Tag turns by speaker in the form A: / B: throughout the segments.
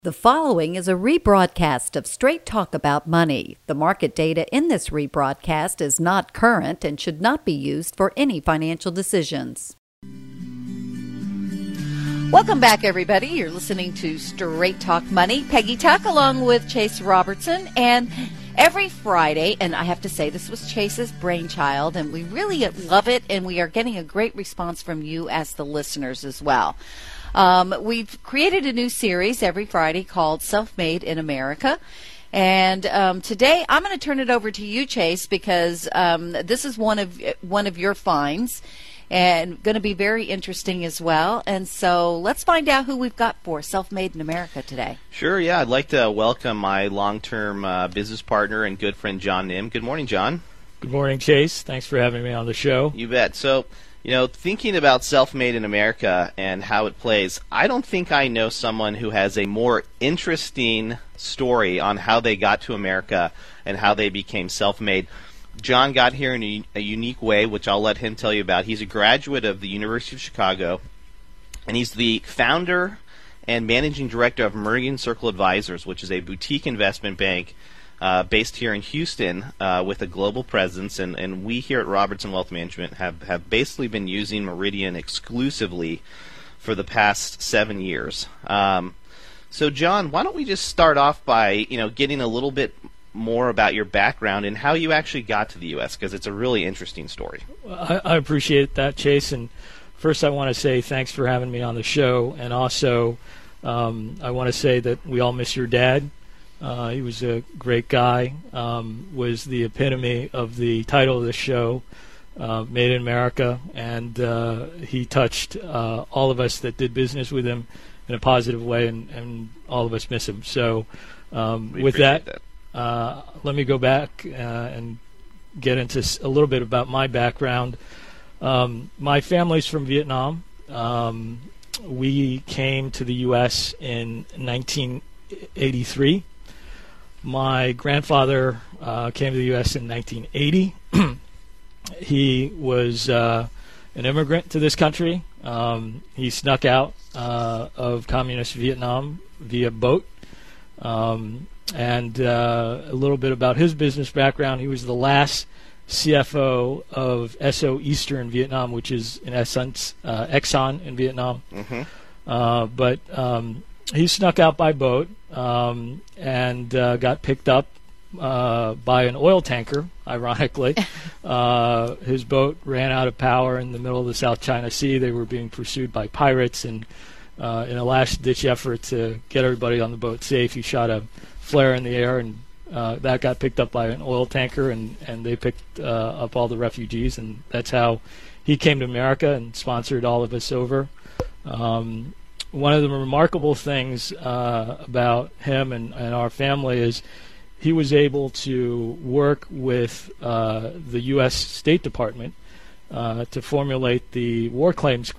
A: The following is a rebroadcast of Straight Talk About Money. The market data in this rebroadcast is not current and should not be used for any financial decisions. Welcome back, everybody. You're listening to Straight Talk Money. Peggy Tuck along with Chase Robertson. And every Friday, and I have to say this was Chase's brainchild, and we really love it, and we are getting a great response from you as the listeners as well. We've created a new series every Friday called Self-Made in America. And today I'm going to turn it over to you, Chase, because this is one of your finds and going to be very interesting as well. And so let's find out who we've got for Self-Made in America today.
B: Sure, yeah. I'd like to welcome my long-term business partner and good friend, John Nim. Good morning, John.
C: Good morning, Chase. Thanks for having me on the show.
B: You bet. So, thinking about Self-Made in America and how it plays, I don't think I know someone who has a more interesting story on how they got to America and how they became self-made. John got here in a unique way, which I'll let him tell you about. He's a graduate of the University of Chicago, and he's the founder and managing director of Meridian Circle Advisors, which is a boutique investment bank based here in Houston with a global presence, and we here at Robertson Wealth Management have basically been using Meridian exclusively for the past 7 years. So, John, why don't we just start off by getting a little bit more about your background and how you actually got to the U.S., because it's a really interesting story.
C: I appreciate that, Chase. And first I want to say thanks for having me on the show, and also I want to say that we all miss your dad. He was a great guy, was the epitome of the title of the show, Made in America, and he touched all of us that did business with him in a positive way, and all of us miss him. So with that, let me go back and get into a little bit about my background. My family's from Vietnam. We came to the U.S. in 1983. My grandfather came to the U.S. in 1980. He was an immigrant to this country. He snuck out of communist Vietnam via boat. And a little bit about his business background. He was the last CFO of Esso Eastern Vietnam, which is in essence Exxon in Vietnam. Mm-hmm. But he snuck out by boat and got picked up by an oil tanker, ironically. His boat ran out of power in the middle of the South China Sea. They were being pursued by pirates, and in a last-ditch effort to get everybody on the boat safe, he shot a flare in the air, and that got picked up by an oil tanker, and they picked up all the refugees, and that's how he came to America and sponsored all of us over. One of the remarkable things about him and our family is he was able to work with the U.S. State Department to formulate the war claims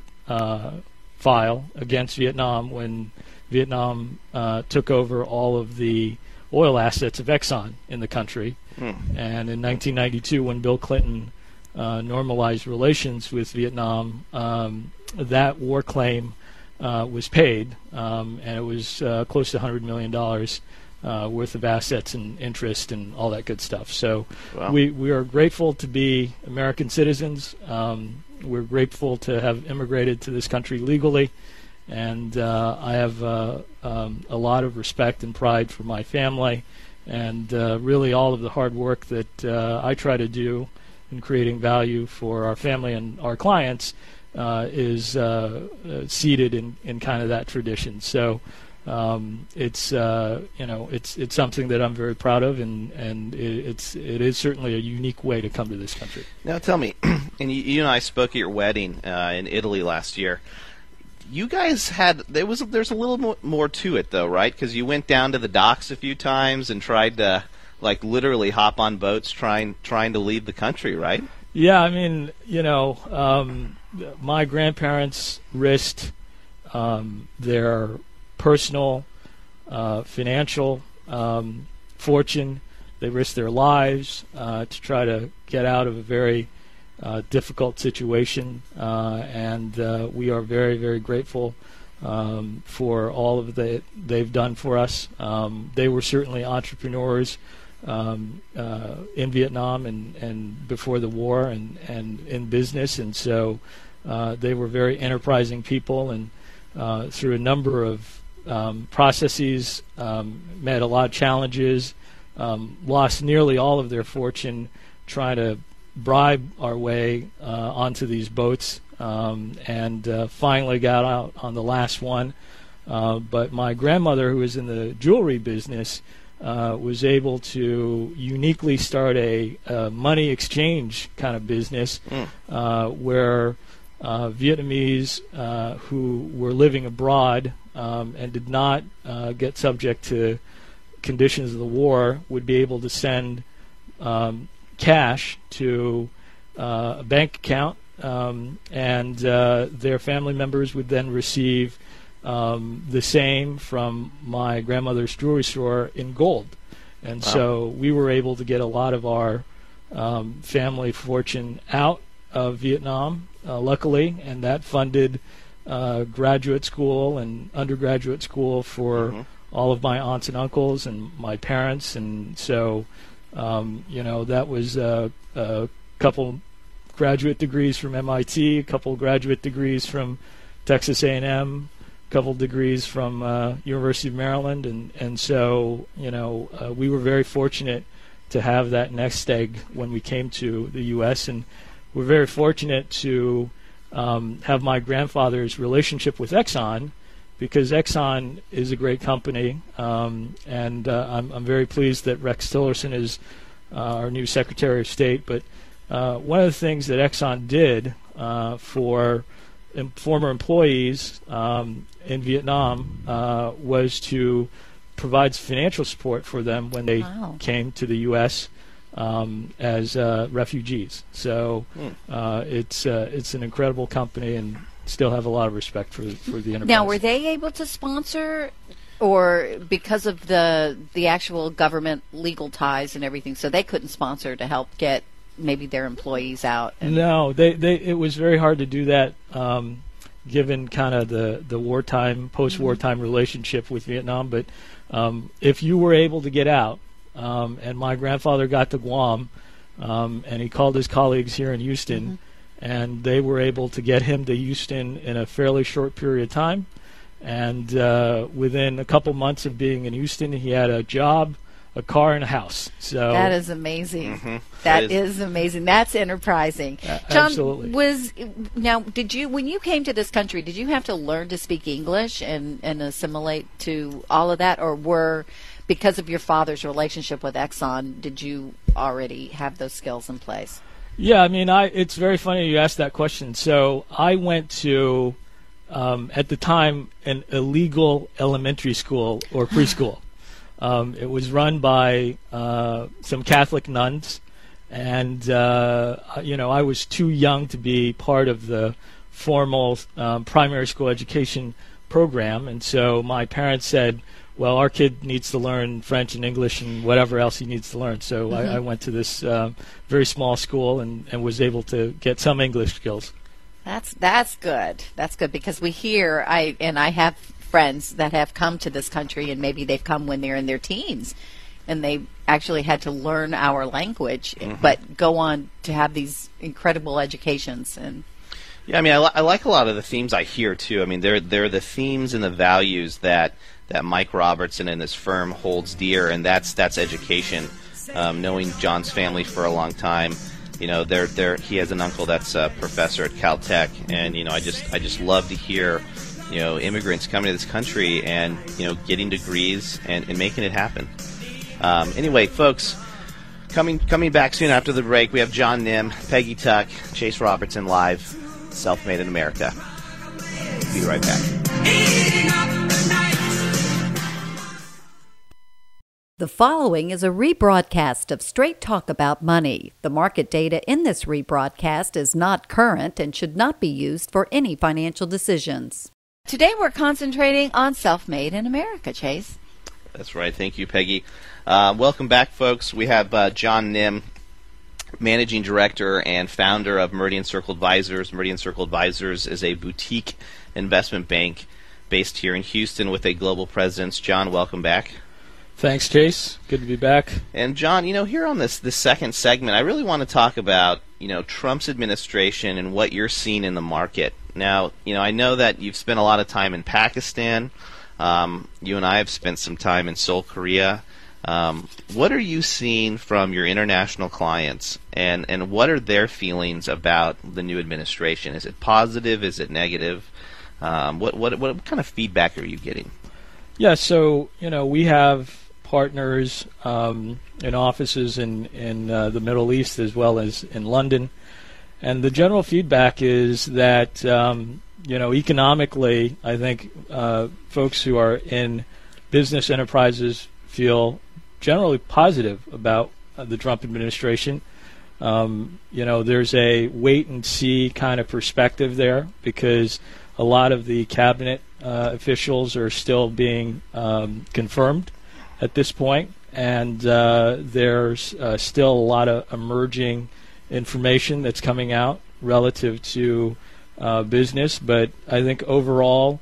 C: file against Vietnam when Vietnam took over all of the oil assets of Exxon in the country. And in 1992, when Bill Clinton normalized relations with Vietnam, that war claim was paid, and it was close to $100 million worth of assets and interest and all that good stuff. So wow. We are grateful to be American citizens. We're grateful to have immigrated to this country legally, and I have a lot of respect and pride for my family, and really all of the hard work that I try to do in creating value for our family and our clients is seated in kind of that tradition. So it's something that I'm very proud of, and it is certainly a unique way to come to this country.
B: Now tell me, and you and I spoke at your wedding in Italy last year. You guys there's a little more to it though, right? Because you went down to the docks a few times and tried to literally hop on boats trying to leave the country, right?
C: Yeah, I mean, my grandparents risked their personal, financial fortune. They risked their lives to try to get out of a very difficult situation, and we are very, very grateful for all of they've done for us. They were certainly entrepreneurs in Vietnam and before the war and in business, and so they were very enterprising people, and through a number of processes, met a lot of challenges, lost nearly all of their fortune trying to bribe our way onto these boats, and finally got out on the last one. But my grandmother, who was in the jewelry business, was able to uniquely start a money exchange kind of business where Vietnamese who were living abroad and did not get subject to conditions of the war would be able to send cash to a bank account, and their family members would then receive the same from my grandmother's jewelry store in gold. And so we were able to get a lot of our family fortune out of Vietnam, luckily, and that funded graduate school and undergraduate school for all of my aunts and uncles and my parents. And so that was a couple graduate degrees from MIT, a couple graduate degrees from Texas A&M, a couple degrees from University of Maryland, and so we were very fortunate to have that nest egg when we came to the U.S., and we're very fortunate to have my grandfather's relationship with Exxon, because Exxon is a great company, and I'm very pleased that Rex Tillerson is our new Secretary of State. But one of the things that Exxon did for former employees in Vietnam was to provide financial support for them when they came to the U.S. As refugees. So it's an incredible company, and still have a lot of respect for the enterprise.
A: Now, were they able to sponsor, or because of the actual government legal ties and everything, so they couldn't sponsor to help get maybe their employees out?
C: No, it was very hard to do that, given kind of the wartime, post-wartime relationship with Vietnam. But if you were able to get out, and my grandfather got to Guam, and he called his colleagues here in Houston, and they were able to get him to Houston in a fairly short period of time. And within a couple months of being in Houston, he had a job, a car, and a house. So
A: that is amazing. That is amazing. That's enterprising. John,
C: absolutely.
A: Did you, when you came to this country, did you have to learn to speak English and assimilate to all of that, or because of your father's relationship with Exxon, did you already have those skills in place?
C: Yeah, I mean, it's very funny you asked that question. So I went to, at the time, an illegal elementary school or preschool. It was run by some Catholic nuns, and I was too young to be part of the formal primary school education program, and so my parents said, well, our kid needs to learn French and English and whatever else he needs to learn. So I went to this very small school and was able to get some English skills.
A: That's good. That's good, because we hear, I have friends that have come to this country, and maybe they've come when they're in their teens, and they actually had to learn our language, but go on to have these incredible educations. And
B: yeah, I mean, I like a lot of the themes I hear too. I mean, they're the themes and the values that Mike Robertson and his firm holds dear, and that's education. Knowing John's family for a long time, he has an uncle that's a professor at Caltech, and I just love to hear immigrants coming to this country and getting degrees and making it happen. Anyway, folks, coming back soon after the break, we have John Nim, Peggy Tuck, Chase Robertson live, Self-Made in America. Be right back.
D: The following is a rebroadcast of Straight Talk About Money. The market data in this rebroadcast is not current and should not be used for any financial decisions.
A: Today we're concentrating on Self-Made in America, Chase.
B: That's right. Thank you, Peggy. Welcome back, folks. We have John Nim, Managing Director and founder of Meridian Circle Advisors. Meridian Circle Advisors is a boutique investment bank based here in Houston with a Global Presence. John, welcome back.
C: Thanks, Chase. Good to be back.
B: And John, here on this second segment, I really want to talk about, Trump's administration and what you're seeing in the market. Now, I know that you've spent a lot of time in Pakistan. You and I have spent some time in Seoul, Korea. What are you seeing from your international clients, and what are their feelings about the new administration? Is it positive? Is it negative? What kind of feedback are you getting?
C: Yeah, so we have partners in offices in the Middle East as well as in London, and the general feedback is that economically, I think folks who are in business enterprises feel generally positive about the Trump administration. There's a wait and see kind of perspective there because a lot of the cabinet officials are still being confirmed at this point, and there's still a lot of emerging information that's coming out relative to business. But I think overall,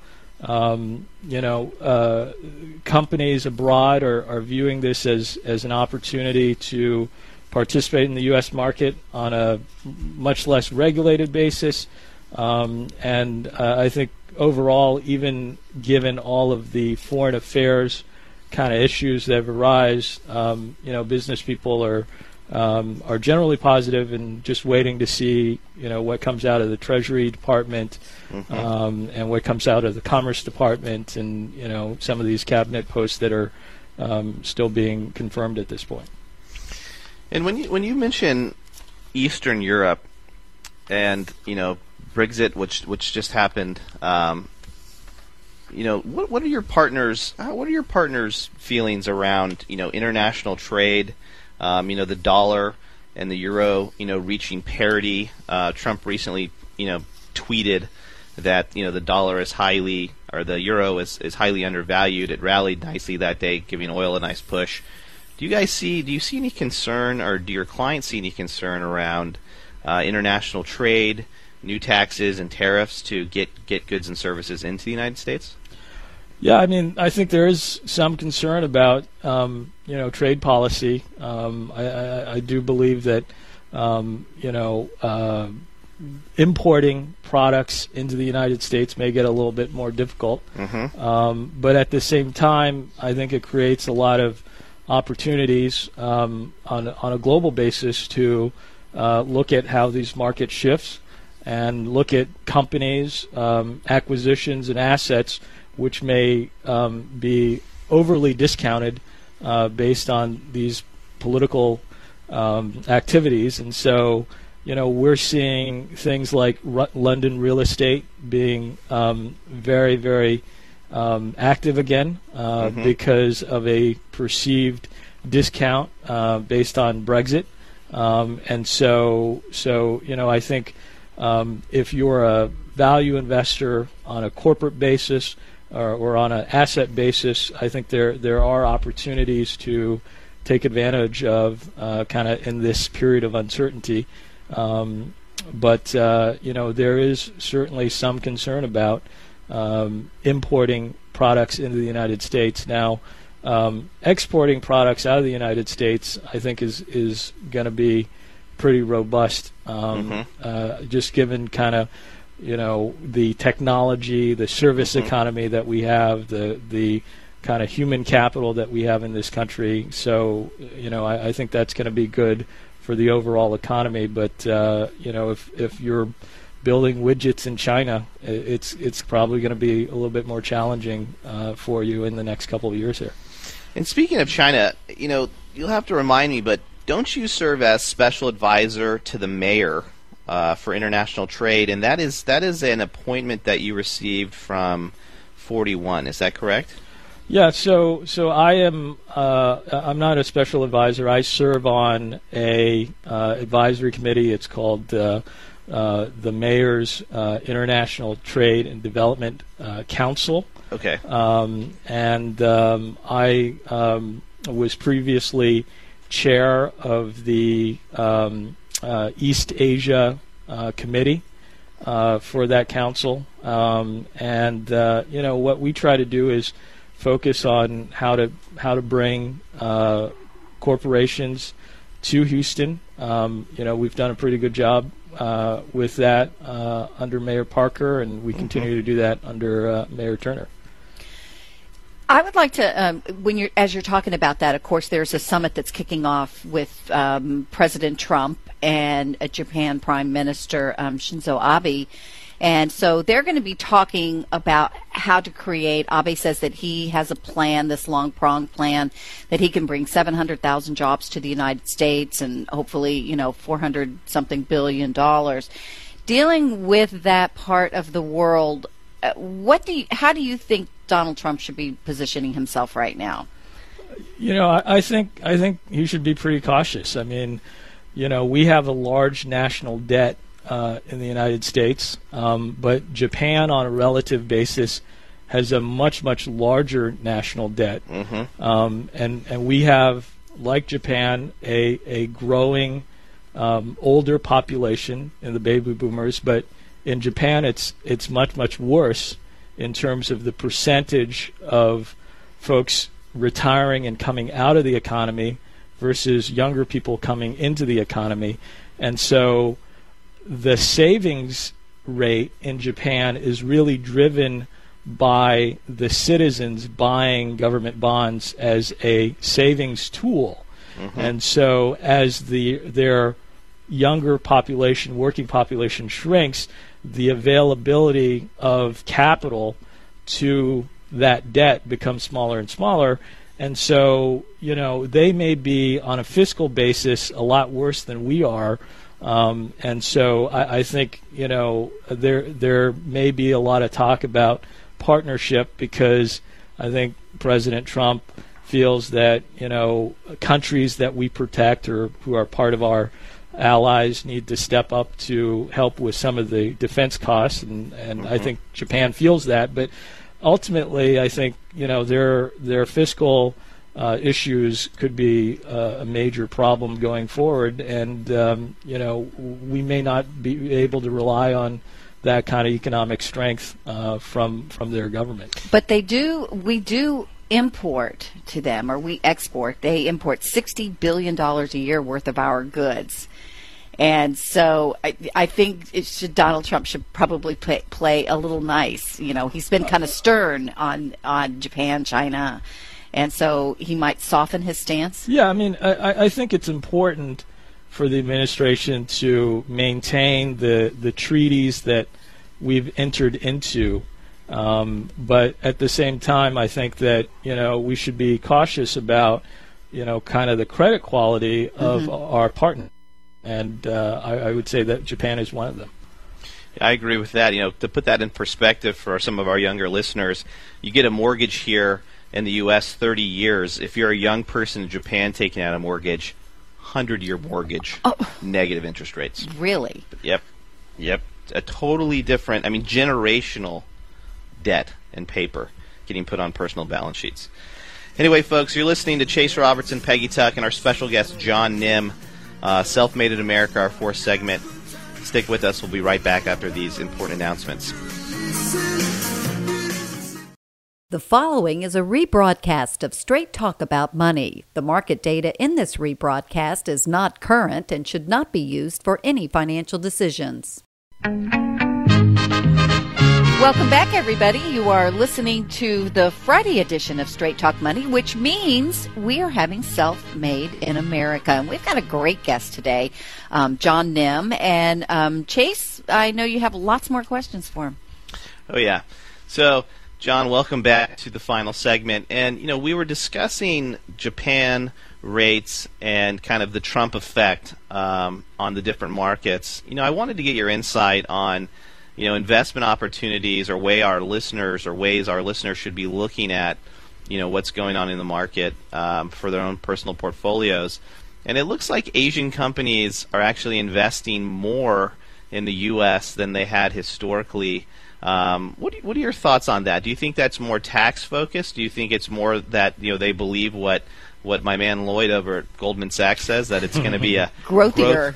C: companies abroad are viewing this as an opportunity to participate in the U.S. market on a much less regulated basis. And I think overall, even given all of the foreign affairs kind of issues that have arisen, business people are generally positive and just waiting to see, what comes out of the Treasury Department, and what comes out of the Commerce Department, and some of these cabinet posts that are still being confirmed at this point.
B: And when you mention Eastern Europe and Brexit, which just happened, what are your partners? What are your partners' feelings around international trade? The dollar and the euro, reaching parity. Trump recently, tweeted that the dollar is the euro is highly undervalued. It rallied nicely that day, giving oil a nice push. Do you see any concern, or do your clients see any concern around international trade, new taxes and tariffs to get goods and services into the United States?
C: Yeah, I think there is some concern about trade policy. I do believe that importing products into the United States may get a little bit more difficult. But at the same time, I think it creates a lot of opportunities on a global basis to look at how these markets shifts and look at companies, acquisitions, and assets which may be overly discounted based on these political activities. And so, we're seeing things like London real estate being very, very active again because of a perceived discount based on Brexit. And so I think if you're a value investor on a corporate basis or on an asset basis, I think there are opportunities to take advantage of kind of in this period of uncertainty. But there is certainly some concern about importing products into the United States. Now, exporting products out of the United States, I think, is going to be pretty robust, just given kind of the technology, the service economy that we have, the kind of human capital that we have in this country. So, I think that's going to be good for the overall economy. But, if you're building widgets in China, it's probably going to be a little bit more challenging for you in the next couple of years here.
B: And speaking of China, you'll have to remind me, but don't you serve as special advisor to the mayor for international trade? And that is an appointment that you received from 41. Is that correct?
C: Yeah. So I am. I'm not a special advisor. I serve on a advisory committee. It's called the Mayor's International Trade and Development Council.
B: Okay.
C: And I was previously chair of the East Asia Committee, for that council. What we try to do is focus on how to bring corporations to Houston. We've done a pretty good job with that under Mayor Parker, and we continue to do that under Mayor Turner.
A: I would like to, as you're talking about that, of course, there's a summit that's kicking off with President Trump and Japan Prime Minister Shinzo Abe. And so they're going to be talking about how to create. Abe says that he has a plan, this long-pronged plan, that he can bring 700,000 jobs to the United States and hopefully, $400-something billion. Dealing with that part of the world, how do you think Donald Trump should be positioning himself right now?
C: I think he should be pretty cautious. I mean, we have a large national debt in the United States, but Japan, on a relative basis, has a much, much larger national debt. And we have, like Japan, a growing older population in the baby boomers, but in Japan it's much, much worse in terms of the percentage of folks retiring and coming out of the economy versus younger people coming into the economy. And so the savings rate in Japan is really driven by the citizens buying government bonds as a savings tool. And so as their younger population, working population shrinks, the availability of capital to that debt becomes smaller and smaller. And so, they may be on a fiscal basis a lot worse than we are. And so I think, there may be a lot of talk about partnership because I think President Trump feels that, countries that we protect or who are part of our allies need to step up to help with some of the defense costs. And I think Japan feels that. But ultimately, I think, their fiscal issues could be a major problem going forward, and we may not be able to rely on that kind of economic strength from their government.
A: But we do import to them, or we export. They import $60 billion a year worth of our goods. And so I think Donald Trump should probably play a little nice. He's been kind of stern on Japan, China, and so he might soften his stance.
C: Yeah, I mean, I think it's important for the administration to maintain the treaties that we've entered into. But at the same time, I think that, we should be cautious about, kind of the credit quality of our partner. And I would say that Japan is one of them.
B: I agree with that. To put that in perspective for some of our younger listeners, you get a mortgage here in the U.S. 30 years. If you're a young person in Japan taking out a mortgage, 100-year mortgage, negative interest rates.
A: Really?
B: Yep. A totally different, generational debt and paper getting put on personal balance sheets. Anyway, folks, you're listening to Chase Robertson, Peggy Tuck, and our special guest, John Nim. Self-Made in America, our fourth segment. Stick with us. We'll be right back after these important announcements.
D: The following is a rebroadcast of Straight Talk About Money. The market data in this rebroadcast is not current and should not be used for any financial decisions.
A: Welcome back, everybody. You are listening to the Friday edition of Straight Talk Money, which means we are having Self-Made in America. And we've got a great guest today, John Nim. And Chase, I know you have lots more questions for him.
B: Oh, yeah. So, John, welcome back to the final segment. And, we were discussing Japan rates and kind of the Trump effect on the different markets. I wanted to get your insight on investment opportunities or ways our listeners should be looking at, what's going on in the market for their own personal portfolios. And it looks like Asian companies are actually investing more in the U.S. than they had historically. What are your thoughts on that? Do you think that's more tax focused? Do you think it's more that they believe what what my man Lloyd over at Goldman Sachs says, that it's going to be a
A: growthier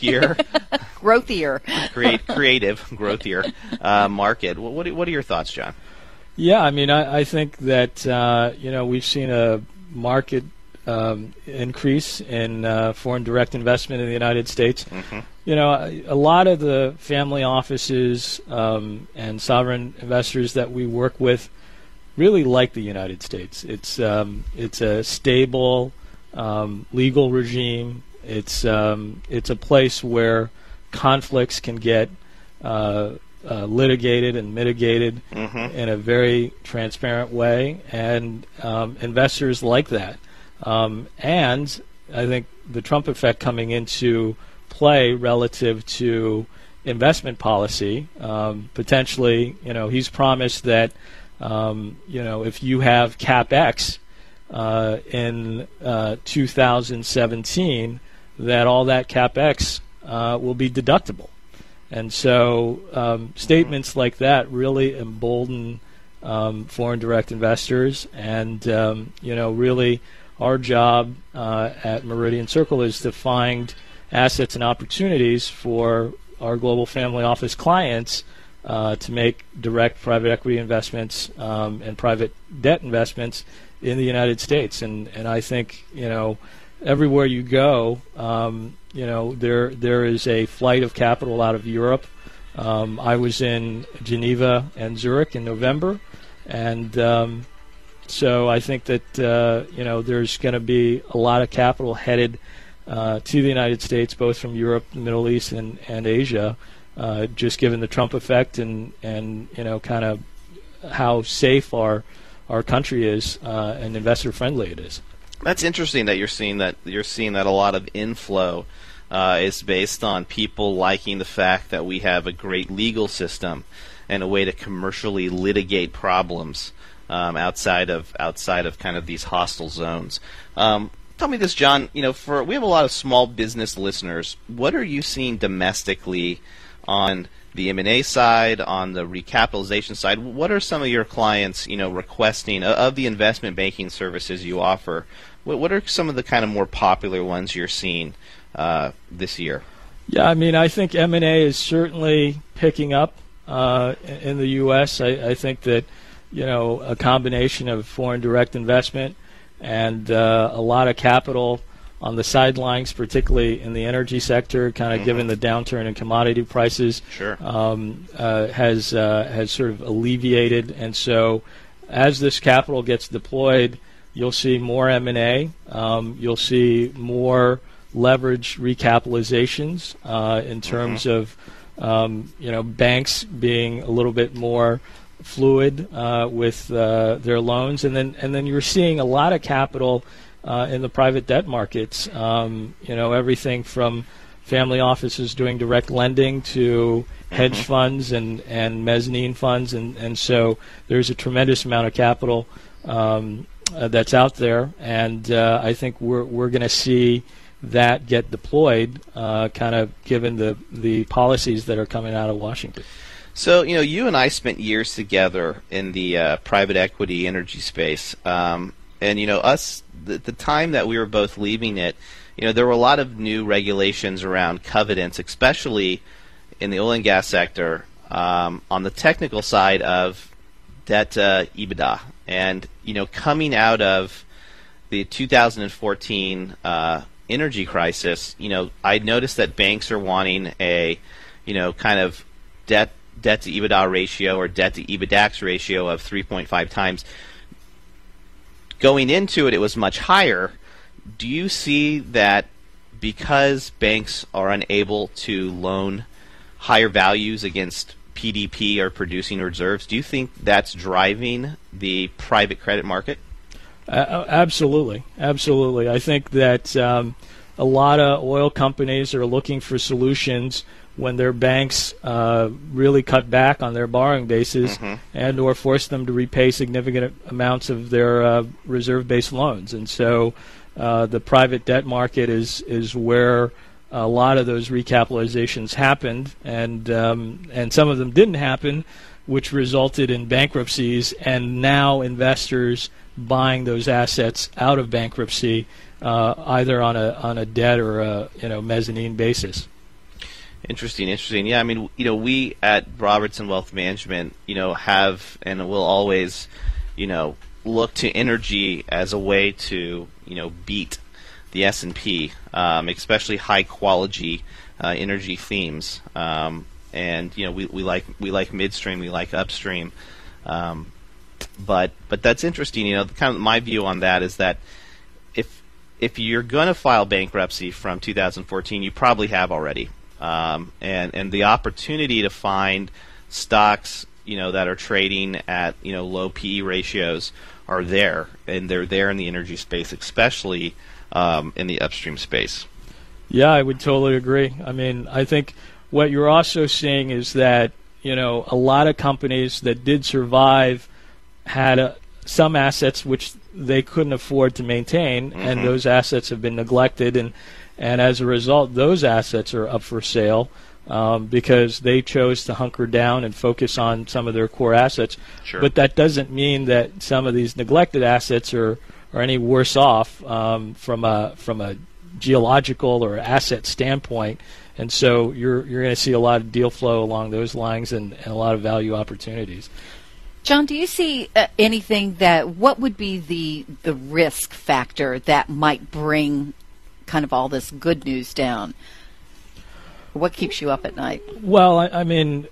B: creative, growthier market. What are your thoughts, John?
C: Yeah, I mean, I think that we've seen a market increase in foreign direct investment in the United States.
B: Mm-hmm.
C: A lot of the family offices and sovereign investors that we work with really like the United States. It's a stable legal regime. It's a place where conflicts can get litigated and mitigated in a very transparent way, and investors like that. And I think the Trump effect coming into play relative to investment policy, potentially, he's promised that, if you have CapEx in 2017, that all that CapEx will be deductible. And so statements like that really embolden foreign direct investors, and really our job at Meridian Circle is to find assets and opportunities for our global family office clients to make direct private equity investments and private debt investments in the United States. And I think, everywhere you go, there is a flight of capital out of Europe. I was in Geneva and Zurich in November, and so I think that there's going to be a lot of capital headed to the United States, both from Europe, the Middle East, and Asia, just given the Trump effect and kind of how safe our country is and investor friendly it is.
B: That's interesting that you're seeing that a lot of inflow is based on people liking the fact that we have a great legal system and a way to commercially litigate problems outside of kind of these hostile zones. Tell me this, John. We have a lot of small business listeners. What are you seeing domestically on the M&A side, on the recapitalization side? What are some of your clients, requesting of the investment banking services you offer? What are some of the kind of more popular ones you're seeing this year?
C: Yeah, I mean, I think M&A is certainly picking up in the U.S. I think that, a combination of foreign direct investment and a lot of capital on the sidelines, particularly in the energy sector, kind of given the downturn in commodity prices,
B: sure.
C: Has sort of alleviated. And so as this capital gets deployed, you'll see more M&A. You'll see more leverage recapitalizations in terms of banks being a little bit more fluid with their loans, and then you're seeing a lot of capital in the private debt markets. Everything from family offices doing direct lending to hedge funds and mezzanine funds, and so there's a tremendous amount of capital that's out there, and I think we're going to see that get deployed, kind of given the policies that are coming out of Washington.
B: So, you and I spent years together in the private equity energy space, and the time that we were both leaving it, there were a lot of new regulations around covenants, especially in the oil and gas sector, on the technical side of debt to EBITDA. And, coming out of the 2014 energy crisis, I noticed that banks are wanting a, kind of debt to EBITDA ratio or debt to EBITDAX ratio of 3.5 times. Going into it, it was much higher. Do you see that because banks are unable to loan higher values against PDP or producing reserves, do you think that's driving the private credit market?
C: Absolutely. I think that a lot of oil companies are looking for solutions when their banks really cut back on their borrowing bases and or force them to repay significant amounts of their reserve-based loans. And so the private debt market is where a lot of those recapitalizations happened, and some of them didn't happen, which resulted in bankruptcies, and now investors buying those assets out of bankruptcy, either on a debt or a mezzanine basis.
B: Interesting. Yeah, I mean, we at Robertson Wealth Management, have and will always, look to energy as a way to, beat the S&P, especially high quality energy themes. And we like midstream, we like upstream. But that's interesting. Kind of my view on that is that if you're going to file bankruptcy from 2014, you probably have already. And the opportunity to find stocks, that are trading at, low PE ratios are there, and they're there in the energy space, especially in the upstream space.
C: Yeah, I would totally agree. I mean, I think what you're also seeing is that, a lot of companies that did survive had some assets which they couldn't afford to maintain, and those assets have been neglected, and as a result, those assets are up for sale because they chose to hunker down and focus on some of their core assets.
B: Sure.
C: But that doesn't mean that some of these neglected assets are any worse off from a geological or asset standpoint. And so you're going to see a lot of deal flow along those lines and a lot of value opportunities.
A: John, do you see anything what would be the risk factor that might bring kind of all this good news down? What keeps you up at night?
C: Well, I mean,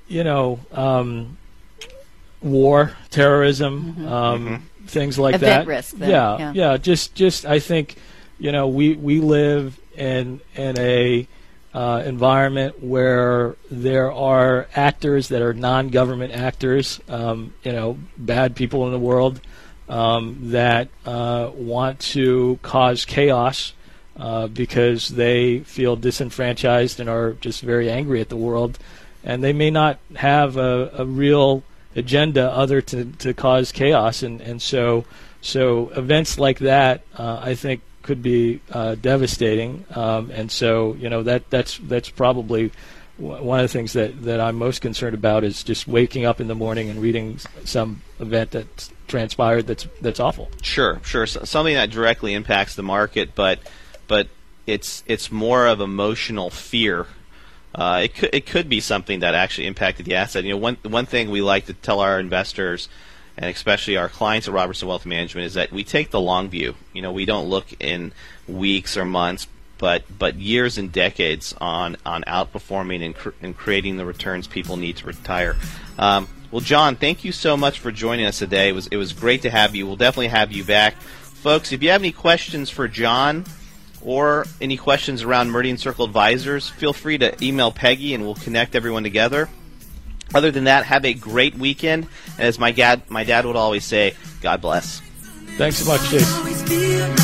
C: war, terrorism, things like
A: Event
C: that.
A: Risk. Then.
C: Yeah. Just I think, we live in a environment where there are actors that are non-government actors, bad people in the world that want to cause chaos because they feel disenfranchised and are just very angry at the world, and they may not have a real agenda other to cause chaos, and so events like that I think could be devastating, and so that's probably one of the things that I'm most concerned about is just waking up in the morning and reading some event that's transpired that's awful.
B: Sure. Something that directly impacts the market, but it's more of emotional fear. It could be something that actually impacted the asset. One thing we like to tell our investors, and especially our clients at Robertson Wealth Management, is that we take the long view. We don't look in weeks or months, but years and decades on outperforming and creating the returns people need to retire. Well, John, thank you so much for joining us today. It was great to have you. We'll definitely have you back. Folks, if you have any questions for John or any questions around Meridian Circle Advisors, feel free to email Peggy and we'll connect everyone together. Other than that, have a great weekend. And as my dad would always say, God bless.
C: Thanks so much, Chase.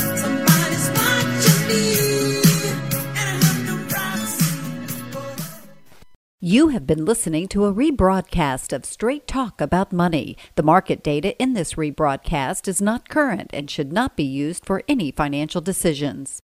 D: You have been listening to a rebroadcast of Straight Talk About Money. The market data in this rebroadcast is not current and should not be used for any financial decisions.